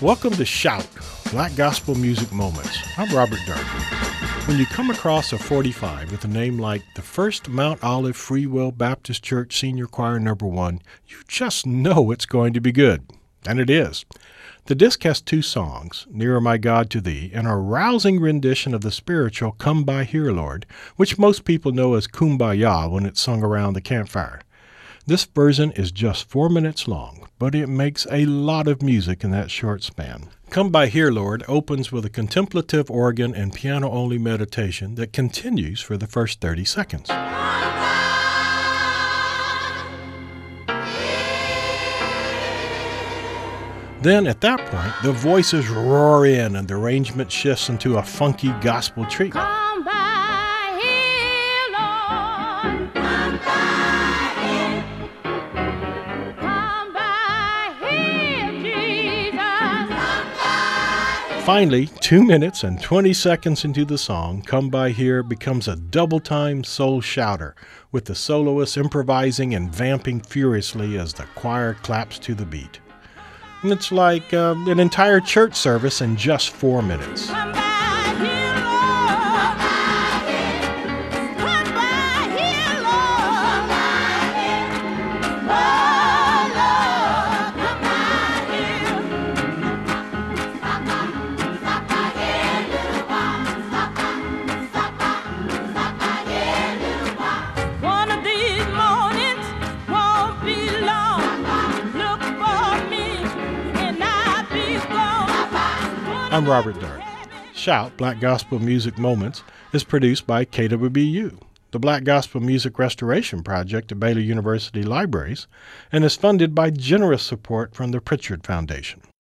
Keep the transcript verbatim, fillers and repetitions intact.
Welcome to Shout, Black Gospel Music Moments. I'm Robert Darby. When you come across a forty-five with a name like the First Mount Olive Free Will Baptist Church Senior Choir Number One, you just know it's going to be good. And it is. The disc has two songs, Nearer My God to Thee, and a rousing rendition of the spiritual Come By Here, Lord, which most people know as Kumbaya when it's sung around the campfire. This version is just four minutes long, but it makes a lot of music in that short span. Come By Here, Lord opens with a contemplative organ and piano-only meditation that continues for the first thirty seconds. Then, at that point, the voices roar in and the arrangement shifts into a funky gospel treatment. Come by here, Lord. Come by here. Come by here, Jesus. Come by here. Finally, two minutes and twenty seconds into the song, Come By Here becomes a double-time soul shouter, with the soloist improvising and vamping furiously as the choir claps to the beat. And it's like uh, an entire church service in just four minutes. Come by here, Lord. Come by here, Lord. Oh, Lord, come by here. Stop by, stop by here, little while. Stop by, stop by, stop by here, little while. One of these mornings won't be long. Look for me. I'm Robert Darby. Shout, Black Gospel Music Moments, is produced by K W B U, the Black Gospel Music Restoration Project at Baylor University Libraries, and is funded by generous support from the Pritchard Foundation.